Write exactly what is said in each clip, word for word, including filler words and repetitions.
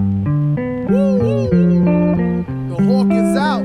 Woo! The hawk is out.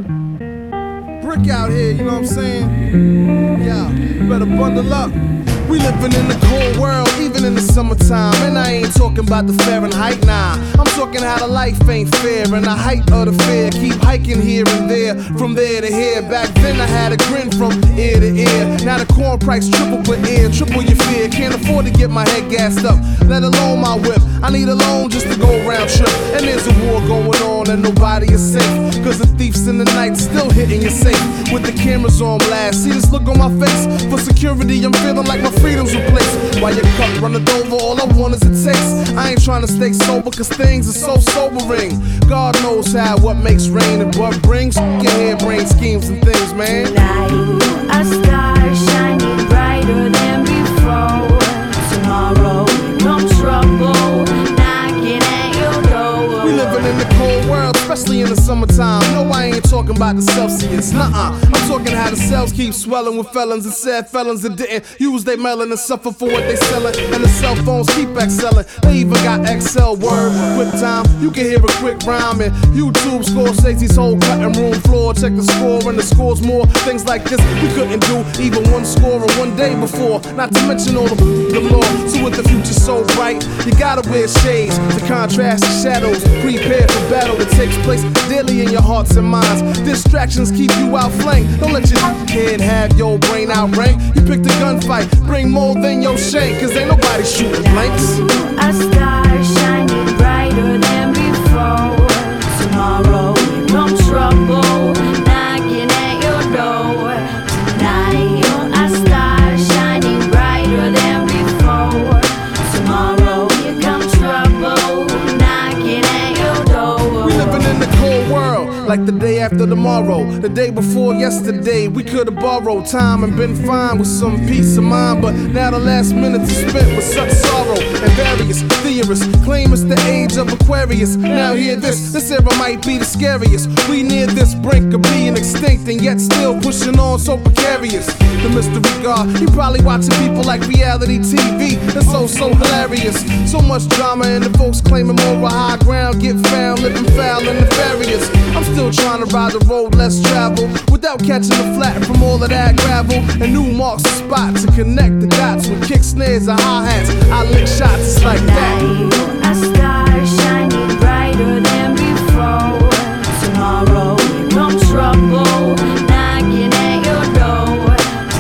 Brick out here, you know what I'm saying? Yeah, you better bundle up. We living in the cold world, even in the summertime. And I ain't talking about the Fahrenheit, nah. I'm talking how the life ain't fair, and the height of the fear. Keep hiking here and there, from there to here. Back then I had a grin from ear to ear. Now the corn price triple per ear, triple your fear. Can't afford to get my head gassed up, let alone my whip. I need a loan just to go round trip. And there's a war going on and nobody is safe, cause the thieves in the night still hitting your safe with the cameras on blast. See this look on my face? For security I'm feeling like my freedom's replaced. While your cup running over, all I want is a taste. I ain't trying to stay sober cause things are so sobering. God knows how, what makes rain and what brings your harebrained schemes and things, man. Like a star shining brighter than before. Tomorrow comes trouble knocking at your door. We living in the cold world, especially in the summertime. No, I ain't talking about the Celsius, nuh-uh. I'm talking how the cells keep swelling with felons and sad felons that didn't use their melon and suffer for what they selling. And the cell phones keep excelling. They even got X L word, quick time. You can hear a quick rhyme and YouTube Scorsese's whole cutting room floor. Check the score and the score's more. Things like this we couldn't do even one score in one day before. Not to mention all the galore. So with the future so bright, you gotta wear shades to contrast the shadows. Prepare for battle that takes place daily in your hearts and minds. Distractions keep you outflanked. Don't let your head have your brain outranked. You picked a gunfight, bring more than your shank, cause ain't nobody shooting blanks. A star shining brighter than before. Tomorrow comes trouble knocking at your door. Tonight a star shining brighter than before. Tomorrow here comes trouble knocking at your door. We living in the cold world, like the day after tomorrow. The day before yesterday, we could've borrowed time and been fine with some peace of mind. But now the last minute is spent with such sorrow. And various theorists claim it's the age of Aquarius. Now hear this, this era might be the scariest. We near this brink of being extinct and yet still pushing on so precarious. The mystery God, he probably watching people like reality T V. It's so, so hilarious. So much drama and the folks claiming more high ground get found living foul and nefarious. I'm still trying to ride the road less traveled without catching the flat from all of that gravel. And new marks the spot to connect the dots with kick snares and hi-hats. I lick shots like that. A star shining brighter than before. Tomorrow comes trouble knocking at your door.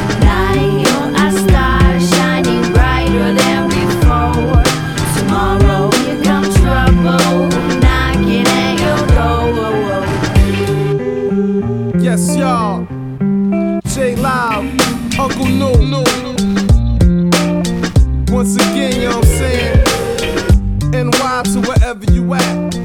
Tonight a star shining brighter than before. Tomorrow here comes trouble knocking at your door. Yes, y'all. J Loud, Uncle No. Once again, you know what I'm saying? N Y to wherever you at.